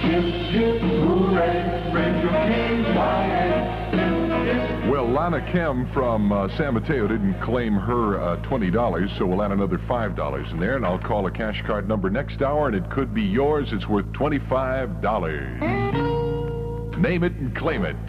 hip, hooray, raise your KYA. Well, Lana Kim from San Mateo didn't claim her $20, so we'll add another $5 in there, and I'll call a cash card number next hour, and it could be yours. It's worth $25. Name it and claim it.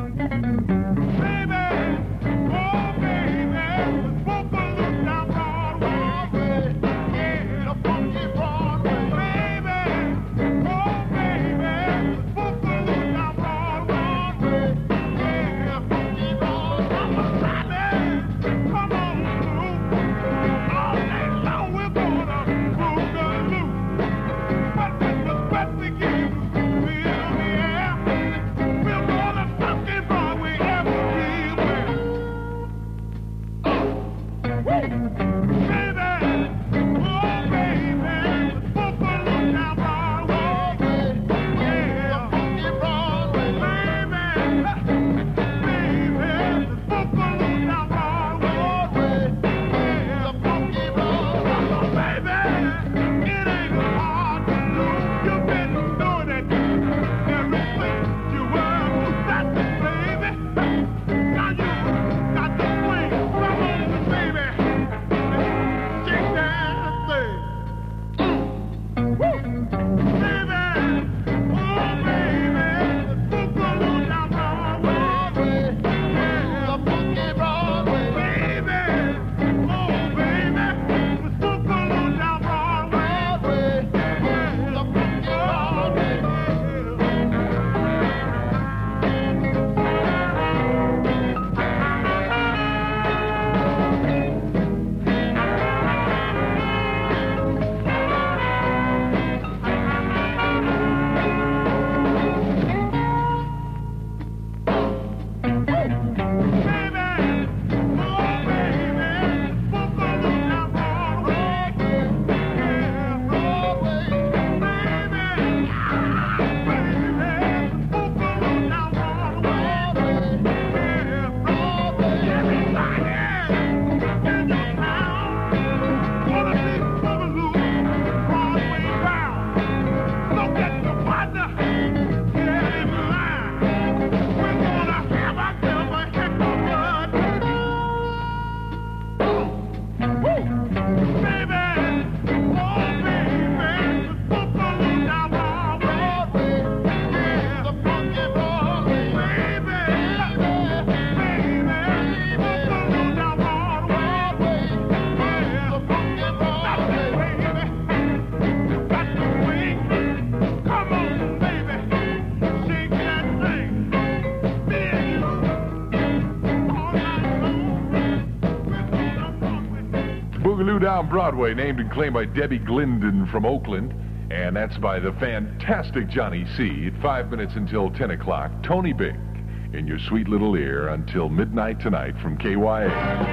Boogaloo Down Broadway, named and claimed by Debbie Glendon from Oakland. And that's by the fantastic Johnny C. At 5 minutes until 10 o'clock. Tony Big in your sweet little ear until midnight tonight from KYA.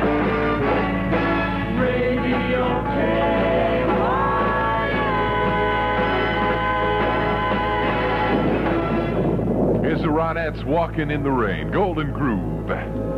Radio KYA. Here's the Ronettes walking in the rain. Golden Groove.